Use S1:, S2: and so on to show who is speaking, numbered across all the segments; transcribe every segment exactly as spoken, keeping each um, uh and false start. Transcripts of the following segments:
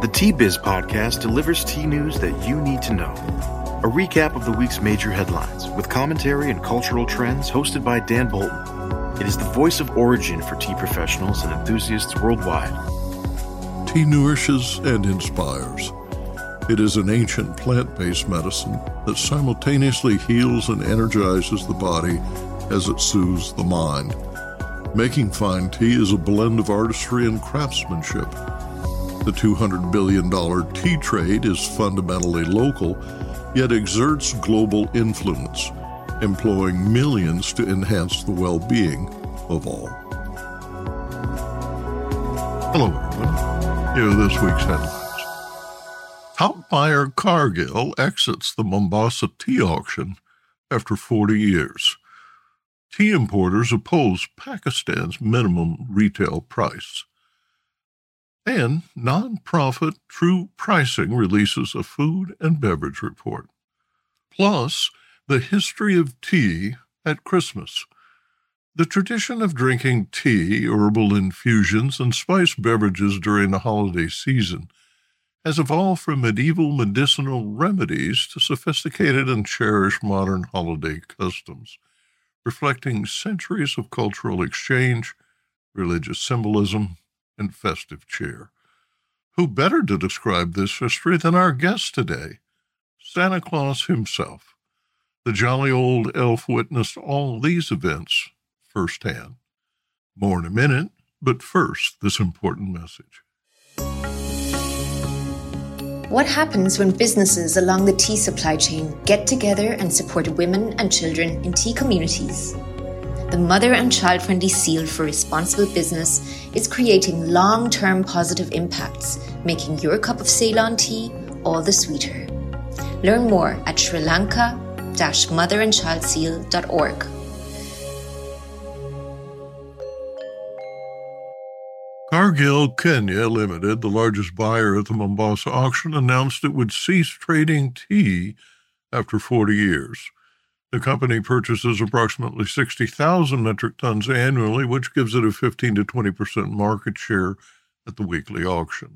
S1: The Tea-Biz podcast delivers tea news that you need to know. A recap of the week's major headlines with commentary and cultural trends hosted by Dan Bolton. It is the voice of origin for tea professionals and enthusiasts worldwide.
S2: Tea nourishes and inspires. It is an ancient plant-based medicine that simultaneously heals and energizes the body as it soothes the mind. Making fine tea is a blend of artistry and craftsmanship. The two hundred billion dollars tea trade is fundamentally local, yet exerts global influence, employing millions to enhance the well-being of all. Hello, everyone. Here are this week's headlines. Top buyer Cargill exits the Mombasa tea auction after forty years. Tea importers oppose Pakistan's minimum retail price. And nonprofit True Pricing releases a food and beverage report. Plus, the history of tea at Christmas. The tradition of drinking tea, herbal infusions, and spiced beverages during the holiday season has evolved from medieval medicinal remedies to sophisticated and cherished modern holiday customs, reflecting centuries of cultural exchange, religious symbolism, and festive cheer. Who better to describe this history than our guest today, Santa Claus himself? The jolly old elf witnessed all these events firsthand. More in a minute, but first, this important message.
S3: What happens when businesses along the tea supply chain get together and support women and children in tea communities? The Mother and Child-Friendly Seal for Responsible Business is creating long-term positive impacts, making your cup of Ceylon tea all the sweeter. Learn more at sri lanka dash mother and child seal dot org.
S2: Cargill Kenya Limited, the largest buyer at the Mombasa auction, announced it would cease trading tea after forty years. The company purchases approximately sixty thousand metric tons annually, which gives it a fifteen to twenty percent market share at the weekly auction.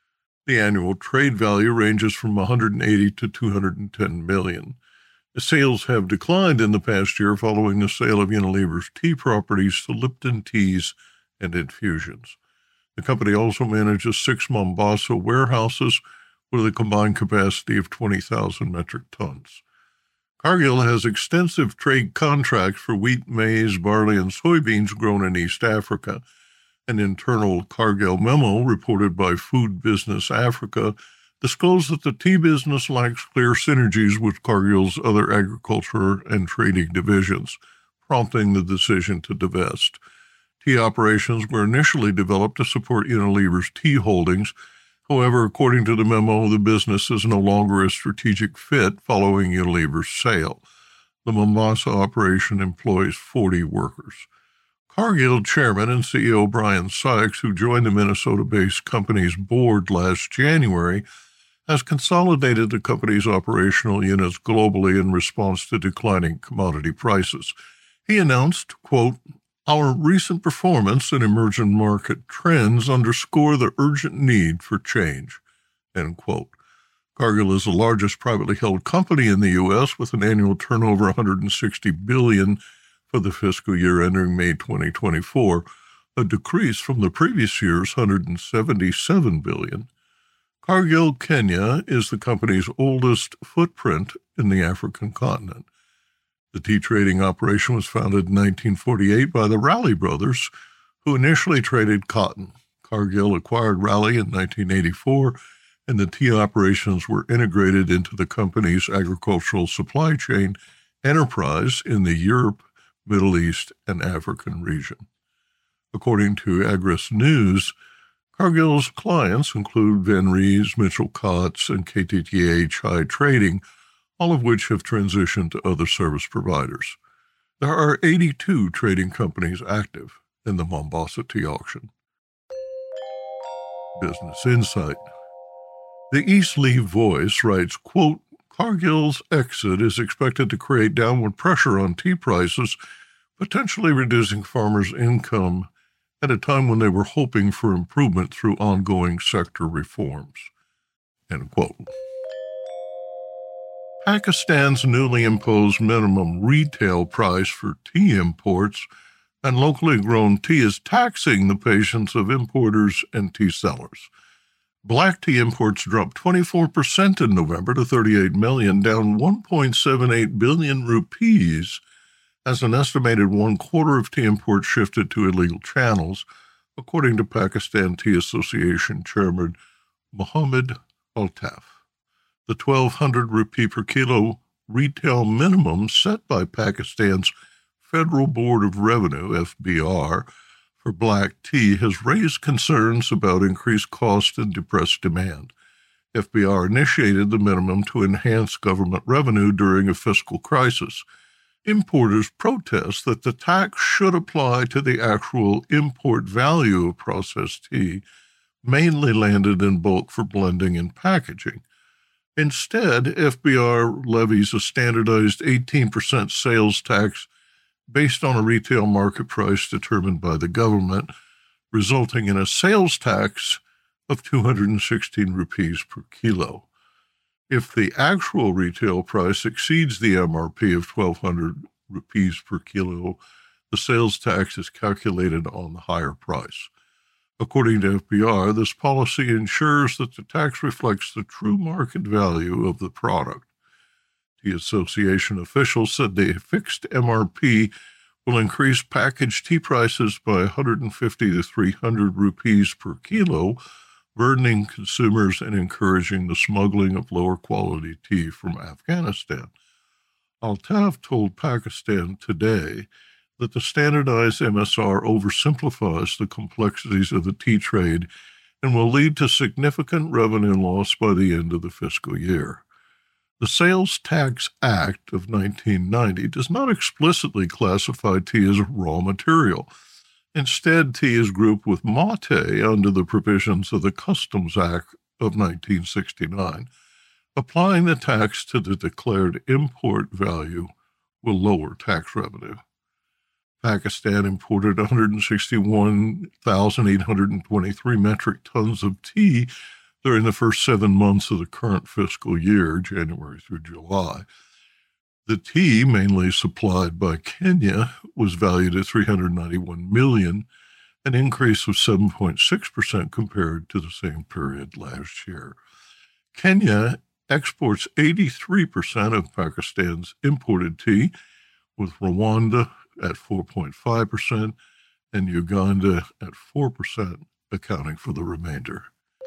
S2: The annual trade value ranges from one hundred eighty to two hundred ten million. The sales have declined in the past year following the sale of Unilever's tea properties to Lipton Teas and Infusions. The company also manages six Mombasa warehouses with a combined capacity of twenty thousand metric tons. Cargill has extensive trade contracts for wheat, maize, barley, and soybeans grown in East Africa. An internal Cargill memo reported by Food Business Africa disclosed that the tea business lacks clear synergies with Cargill's other agriculture and trading divisions, prompting the decision to divest. Tea operations were initially developed to support Unilever's tea holdings. However, according to the memo, the business is no longer a strategic fit following Unilever's sale. The Mombasa operation employs forty workers. Cargill chairman and C E O Brian Sykes, who joined the Minnesota-based company's board last January, has consolidated the company's operational units globally in response to declining commodity prices. He announced, quote, "Our recent performance and emerging market trends underscore the urgent need for change," end quote. Cargill is the largest privately held company in the U S with an annual turnover of one hundred sixty billion dollars for the fiscal year ending May twenty twenty-four, a decrease from the previous year's one hundred seventy-seven billion dollars. Cargill Kenya is the company's oldest footprint in the African continent. The tea trading operation was founded in nineteen forty-eight by the Raleigh brothers, who initially traded cotton. Cargill acquired Raleigh in nineteen eighty-four, and the tea operations were integrated into the company's agricultural supply chain enterprise in the Europe, Middle East, and African region. According to Agris News, Cargill's clients include Van Rees, Mitchell Kotz, and K T T A Chai Trading, all of which have transitioned to other service providers. There are eighty-two trading companies active in the Mombasa tea auction. Business Insight. The East Leaf Voice writes, quote, Cargill's exit is expected to create downward pressure on tea prices, potentially reducing farmers' income at a time when they were hoping for improvement through ongoing sector reforms." End quote. Pakistan's newly imposed minimum retail price for tea imports and locally grown tea is taxing the patience of importers and tea sellers. Black tea imports dropped twenty-four percent in November to thirty-eight million, down one point seven eight billion rupees, as an estimated one-quarter of tea imports shifted to illegal channels, according to Pakistan Tea Association Chairman Mohammed Altaf. The twelve hundred rupee per kilo retail minimum set by Pakistan's Federal Board of Revenue, F B R, for black tea has raised concerns about increased cost and depressed demand. F B R initiated the minimum to enhance government revenue during a fiscal crisis. Importers protest that the tax should apply to the actual import value of processed tea, mainly landed in bulk for blending and packaging. Instead, F B R levies a standardized eighteen percent sales tax based on a retail market price determined by the government, resulting in a sales tax of two hundred sixteen rupees per kilo. If the actual retail price exceeds the M R P of twelve hundred rupees per kilo, the sales tax is calculated on the higher price. According to F B R, this policy ensures that the tax reflects the true market value of the product. The association officials said the fixed M R P will increase packaged tea prices by one hundred fifty to three hundred rupees per kilo, burdening consumers and encouraging the smuggling of lower-quality tea from Afghanistan. Altaf told Pakistan Today that the standardized M S R oversimplifies the complexities of the tea trade and will lead to significant revenue loss by the end of the fiscal year. The Sales Tax Act of nineteen ninety does not explicitly classify tea as a raw material. Instead, tea is grouped with mate under the provisions of the Customs Act of nineteen sixty-nine. Applying the tax to the declared import value will lower tax revenue. Pakistan imported one hundred sixty-one thousand eight hundred twenty-three metric tons of tea during the first seven months of the current fiscal year, January through July. The tea, mainly supplied by Kenya, was valued at three hundred ninety-one million dollars, an increase of seven point six percent compared to the same period last year. Kenya exports eighty-three percent of Pakistan's imported tea, with Rwanda at four point five percent and Uganda at four percent, accounting for the remainder.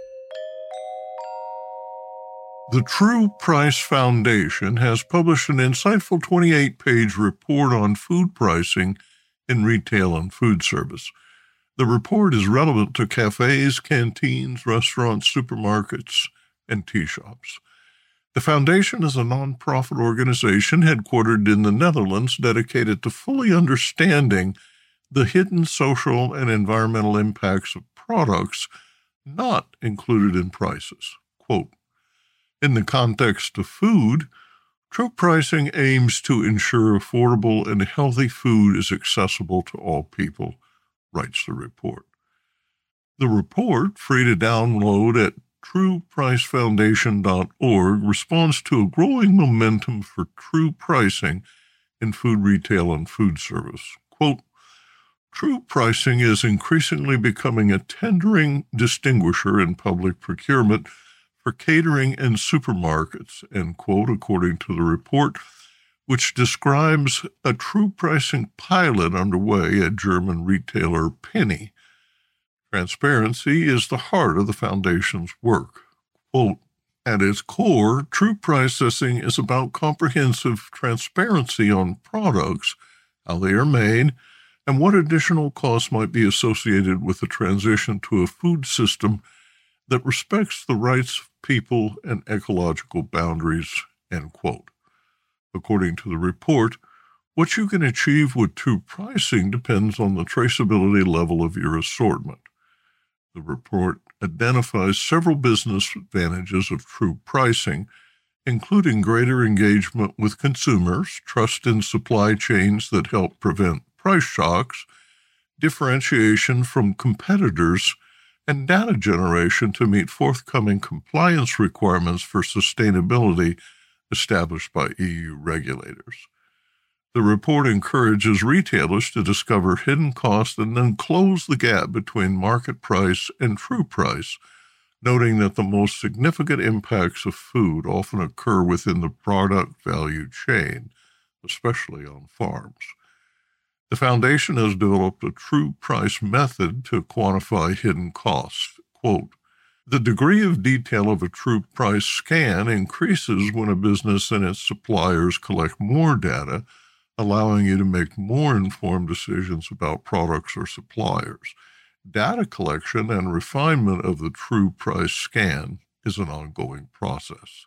S2: The True Price Foundation has published an insightful twenty-eight page report on food pricing in retail and food service. The report is relevant to cafes, canteens, restaurants, supermarkets, and tea shops. The foundation is a nonprofit organization headquartered in the Netherlands dedicated to fully understanding the hidden social and environmental impacts of products not included in prices. Quote, "In the context of food, true pricing aims to ensure affordable and healthy food is accessible to all people," writes the report. The report, free to download at true price foundation dot org, responds to a growing momentum for true pricing in food retail and food service. Quote, "True pricing is increasingly becoming a tendering distinguisher in public procurement for catering and supermarkets," end quote, according to the report, which describes a true pricing pilot underway at German retailer Penny. Transparency is the heart of the foundation's work. Quote, "At its core, true pricing is about comprehensive transparency on products, how they are made, and what additional costs might be associated with the transition to a food system that respects the rights of people and ecological boundaries," end quote. According to the report, what you can achieve with true pricing depends on the traceability level of your assortment. The report identifies several business advantages of true pricing, including greater engagement with consumers, trust in supply chains that help prevent price shocks, differentiation from competitors, and data generation to meet forthcoming compliance requirements for sustainability established by E U regulators. The report encourages retailers to discover hidden costs and then close the gap between market price and true price, noting that the most significant impacts of food often occur within the product value chain, especially on farms. The Foundation has developed a true price method to quantify hidden costs. Quote, the degree of detail of a true price scan increases when a business and its suppliers collect more data, allowing you to make more informed decisions about products or suppliers. Data collection and refinement of the true price scan is an ongoing process.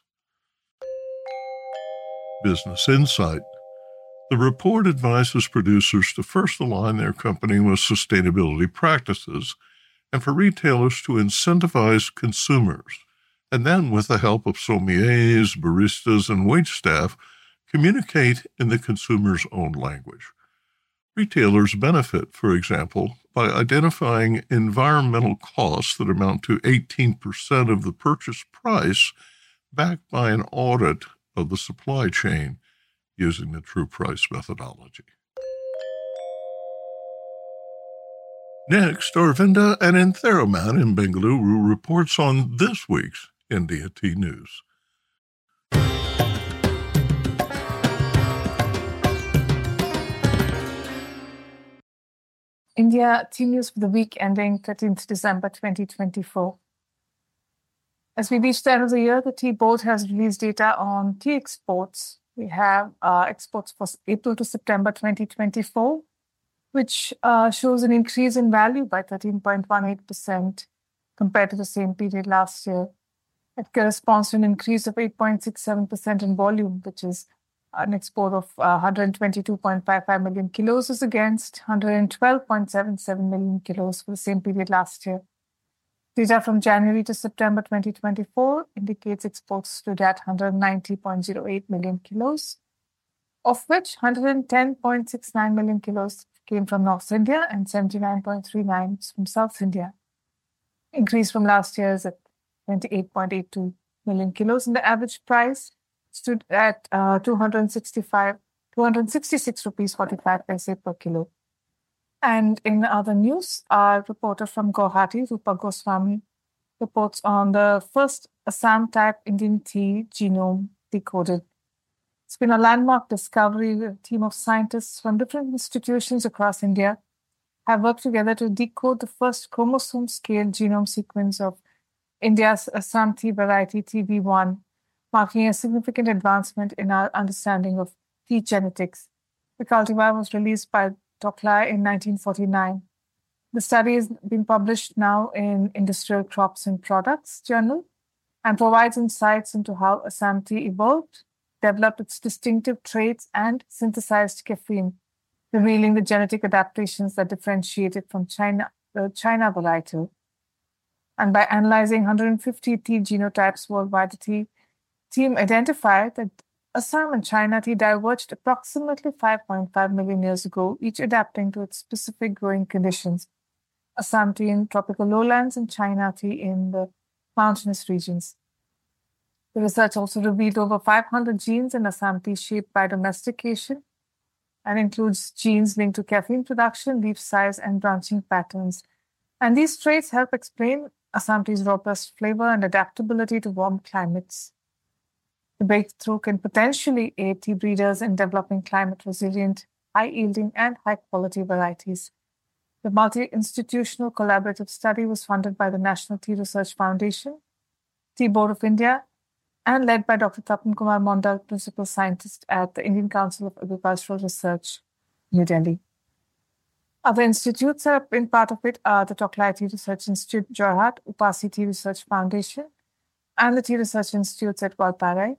S2: Business Insight. The report advises producers to first align their company with sustainability practices and for retailers to incentivize consumers, and then with the help of sommeliers, baristas, and waitstaff, communicate in the consumer's own language. Retailers benefit, for example, by identifying environmental costs that amount to eighteen percent of the purchase price, backed by an audit of the supply chain using the true price methodology. Next, Arvinda Anantharaman in Bengaluru reports on this week's India Tea News.
S4: India Tea News for the week ending thirteenth December twenty twenty-four. As we reach the end of the year, the Tea Board has released data on tea exports. We have uh, exports for April to September twenty twenty-four, which uh, shows an increase in value by thirteen point one eight percent compared to the same period last year. It corresponds to an increase of eight point six seven percent in volume, which is an export of uh, one hundred twenty-two point five five million kilos is against one hundred twelve point seven seven million kilos for the same period last year. Data from January to September twenty twenty-four indicates exports stood at one hundred ninety point zero eight million kilos, of which one hundred ten point six nine million kilos came from North India and seventy-nine point three nine from South India. Increase from last year is at twenty-eight point eight two million kilos, and the average price stood at uh, two hundred sixty-five, two hundred sixty-six rupees forty-five paise per kilo. And in other news, our reporter from Guwahati, Rupa Goswami, reports on the first Assam-type Indian tea genome decoded. It's been a landmark discovery. A team of scientists from different institutions across India have worked together to decode the first chromosome-scale genome sequence of India's Assam tea variety T B one, marking a significant advancement in our understanding of tea genetics. The cultivar was released by Tokla in nineteen forty-nine. The study has been published now in Industrial Crops and Products Journal and provides insights into how Assam tea evolved, developed its distinctive traits, and synthesized caffeine, revealing the genetic adaptations that differentiate it from China, the China varietal. And by analyzing one hundred fifty tea genotypes worldwide, the tea team identified that Assam and China tea diverged approximately five point five million years ago, each adapting to its specific growing conditions. Assam tea in tropical lowlands and China tea in the mountainous regions. The research also revealed over five hundred genes in Assam tea shaped by domestication and includes genes linked to caffeine production, leaf size, and branching patterns. And these traits help explain Assam tea's robust flavor and adaptability to warm climates. The breakthrough can potentially aid tea breeders in developing climate-resilient, high-yielding, and high-quality varieties. The multi-institutional collaborative study was funded by the National Tea Research Foundation, Tea Board of India, and led by Doctor Tapan Kumar Mondal, Principal Scientist at the Indian Council of Agricultural Research, New Delhi. Other institutes that have been part of it are the Tokla Tea Research Institute, Jorhat, Upasi Tea Research Foundation, and the Tea Research Institutes at Valparai,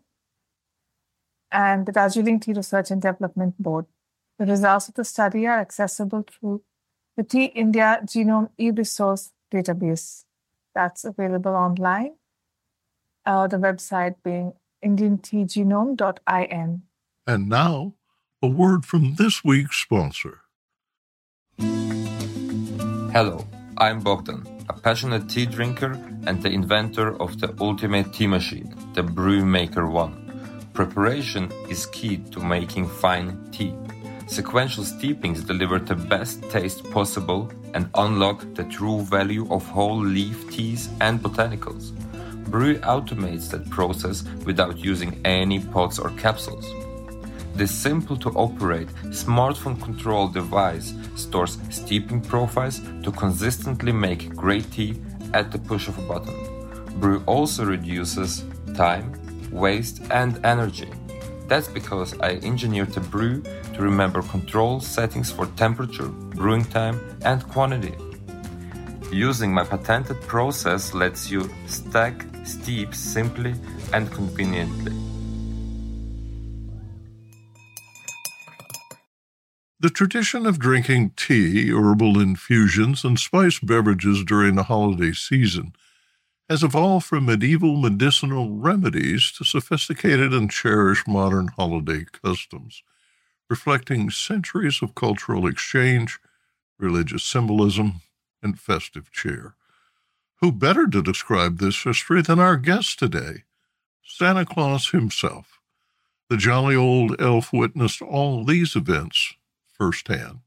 S4: and the Darjeeling Tea Research and Development Board. The results of the study are accessible through the Tea India Genome e-Resource database. That's available online. Uh, the website being indian tea genome dot in.
S2: And now, a word from this week's sponsor.
S5: Hello, I'm Bogdan, a passionate tea drinker and the inventor of the ultimate tea machine, the Brewmaker One. Preparation is key to making fine tea. Sequential steepings deliver the best taste possible and unlock the true value of whole leaf teas and botanicals. Brew automates that process without using any pots or capsules. This simple-to-operate, smartphone-controlled device stores steeping profiles to consistently make great tea at the push of a button. Brew also reduces time, waste, and energy. That's because I engineered the Brew to remember control settings for temperature, brewing time, and quantity. Using my patented process lets you stack steep simply and conveniently.
S2: The tradition of drinking tea, herbal infusions, and spiced beverages during the holiday season has evolved from medieval medicinal remedies to sophisticated and cherished modern holiday customs, reflecting centuries of cultural exchange, religious symbolism, and festive cheer. Who better to describe this history than our guest today, Santa Claus himself? The jolly old elf witnessed all these events firsthand.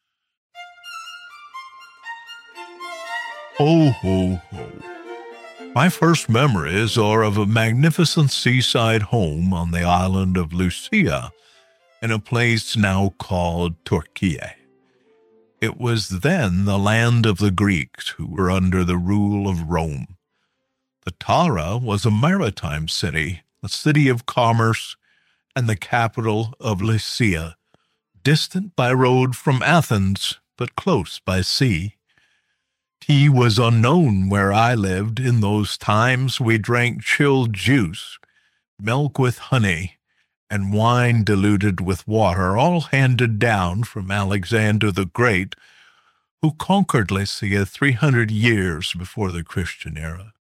S6: Ho, ho, ho. My first memories are of a magnificent seaside home on the island of Lucia, in a place now called Turkey. It was then the land of the Greeks, who were under the rule of Rome. The Tara was a maritime city, a city of commerce, and the capital of Lycia, distant by road from Athens, but close by sea. Tea was unknown where I lived. In those times we drank chilled juice, milk with honey, and wine diluted with water, all handed down from Alexander the Great, who conquered Lycia three hundred years before the Christian era.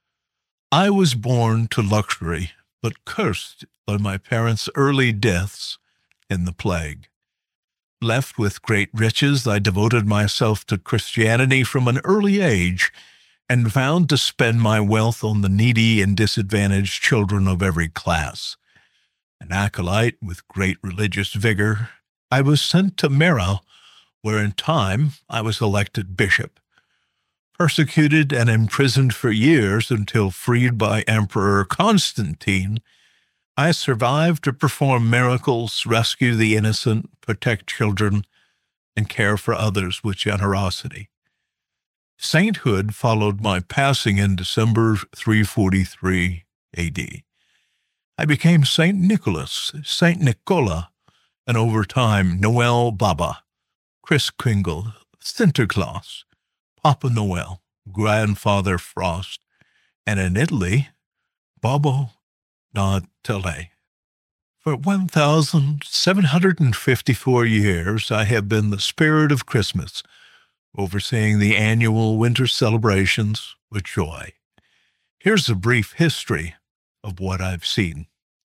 S6: I was born to luxury, but cursed by my parents' early deaths in the plague. Left with great riches, I devoted myself to Christianity from an early age and vowed to spend my wealth on the needy and disadvantaged children of every class. An acolyte with great religious vigor, I was sent to Myra, where in time I was elected bishop. Persecuted and imprisoned for years until freed by Emperor Constantine, I survived to perform miracles, rescue the innocent, protect children, and care for others with generosity. Sainthood followed my passing in December three forty-three A D. I became Saint Nicholas, Saint Nicola, and over time Noel Baba, Kris Kringle, Sinterklaas, Papa Noel, Grandfather Frost, and in Italy, Babbo Natale. For one thousand seven hundred fifty-four years, I have been the spirit of Christmas, overseeing the annual winter celebrations with joy. Here's a brief history of what I've seen.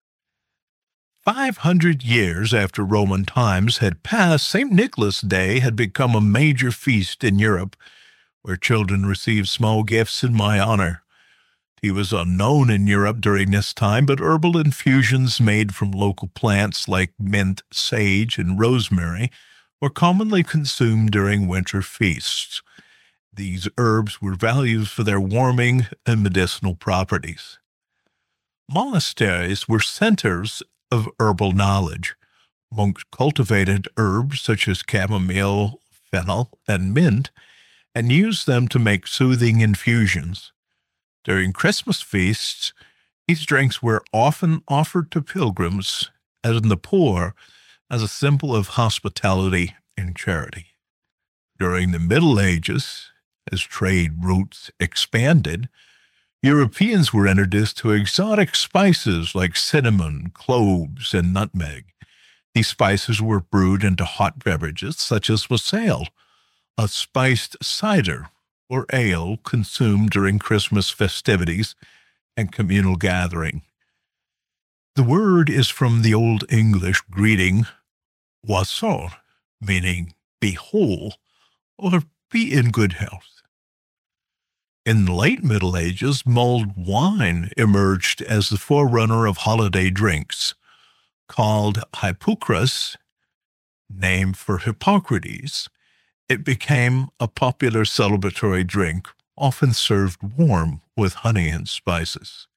S6: Five hundred years after Roman times had passed, Saint Nicholas Day had become a major feast in Europe, where children received small gifts in my honor. Tea was unknown in Europe during this time, but herbal infusions made from local plants like mint, sage, and rosemary were commonly consumed during winter feasts. These herbs were valued for their warming and medicinal properties. Monasteries were centers of herbal knowledge. Monks cultivated herbs such as chamomile, fennel, and mint, and used them to make soothing infusions. During Christmas feasts, these drinks were often offered to pilgrims and the poor as a symbol of hospitality and charity. During the Middle Ages, as trade routes expanded, Europeans were introduced to exotic spices like cinnamon, cloves, and nutmeg. These spices were brewed into hot beverages such as wassail, a spiced cider or ale consumed during Christmas festivities and communal gathering. The word is from the Old English greeting wassail, meaning be whole, or be in good health. In the late Middle Ages, mulled wine emerged as the forerunner of holiday drinks. Called hypocras, named for Hippocrates, it became a popular celebratory drink, often served warm with honey and spices.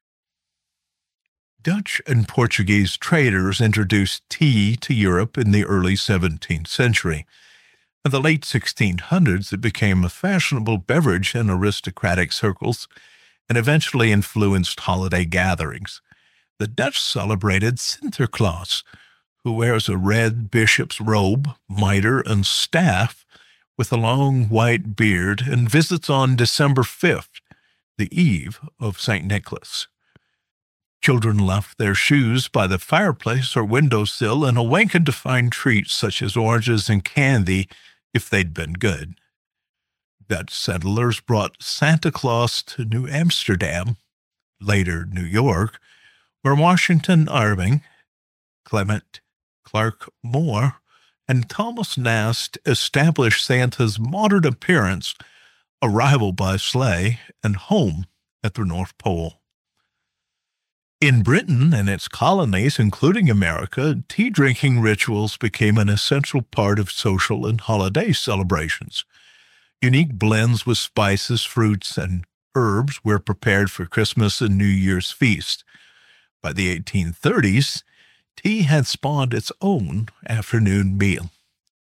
S6: Dutch and Portuguese traders introduced tea to Europe in the early seventeenth century. In the late sixteen hundreds, it became a fashionable beverage in aristocratic circles and eventually influenced holiday gatherings. The Dutch celebrated Sinterklaas, who wears a red bishop's robe, mitre, and staff with a long white beard and visits on December fifth, the eve of Saint Nicholas. Children left their shoes by the fireplace or windowsill and awakened to find treats such as oranges and candy if they'd been good. Dutch settlers brought Santa Claus to New Amsterdam, later New York, where Washington Irving, Clement Clark Moore, and Thomas Nast established Santa's modern appearance, arrival by sleigh, and home at the North Pole. In Britain and its colonies, including America, tea-drinking rituals became an essential part of social and holiday celebrations. Unique blends with spices, fruits, and herbs were prepared for Christmas and New Year's feast. By the eighteen thirties, tea had spawned its own afternoon meal.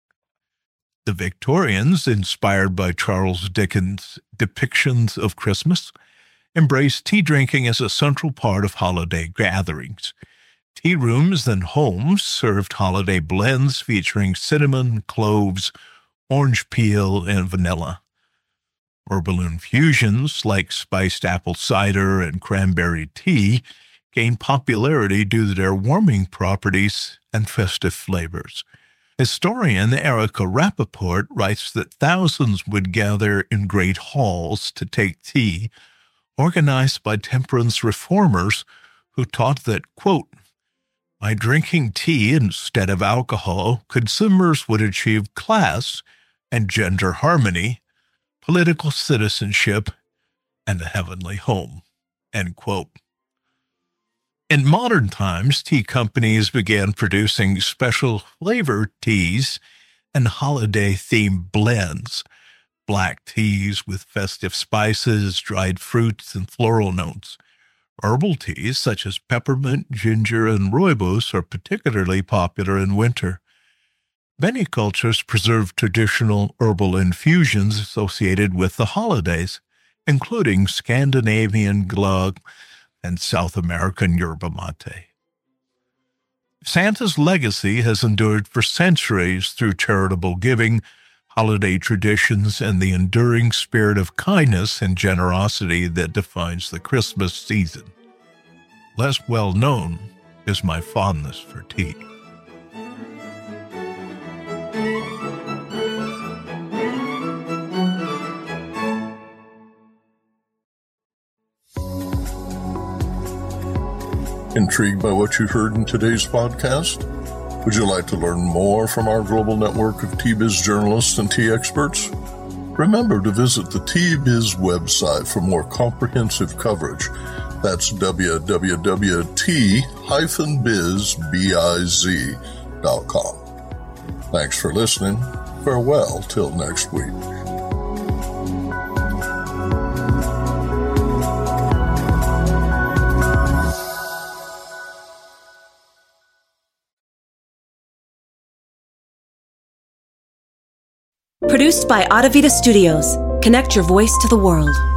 S6: The Victorians, inspired by Charles Dickens' depictions of Christmas, embraced tea drinking as a central part of holiday gatherings. Tea rooms and homes served holiday blends featuring cinnamon, cloves, orange peel, and vanilla. Herbal infusions like spiced apple cider and cranberry tea gained popularity due to their warming properties and festive flavors. Historian Erica Rappaport writes that thousands would gather in great halls to take tea, organized by temperance reformers who taught that, quote, by drinking tea instead of alcohol, consumers would achieve class and gender harmony, political citizenship, and a heavenly home, end quote. In modern times, tea companies began producing special flavor teas and holiday-themed blends, black teas with festive spices, dried fruits, and floral notes. Herbal teas such as peppermint, ginger, and rooibos are particularly popular in winter. Many cultures preserve traditional herbal infusions associated with the holidays, including Scandinavian glögg and South American yerba mate. Santa's legacy has endured for centuries through charitable giving, holiday traditions, and the enduring spirit of kindness and generosity that defines the Christmas season. Less well known is my fondness for tea.
S2: Intrigued by what you heard in today's podcast? Would you like to learn more from our global network of Tea Biz journalists and tea experts? Remember to visit the Tea Biz website for more comprehensive coverage. That's w w w dot tea dash biz dot com. Thanks for listening. Farewell till next week.
S7: Produced by Adavita Studios. Connect your voice to the world.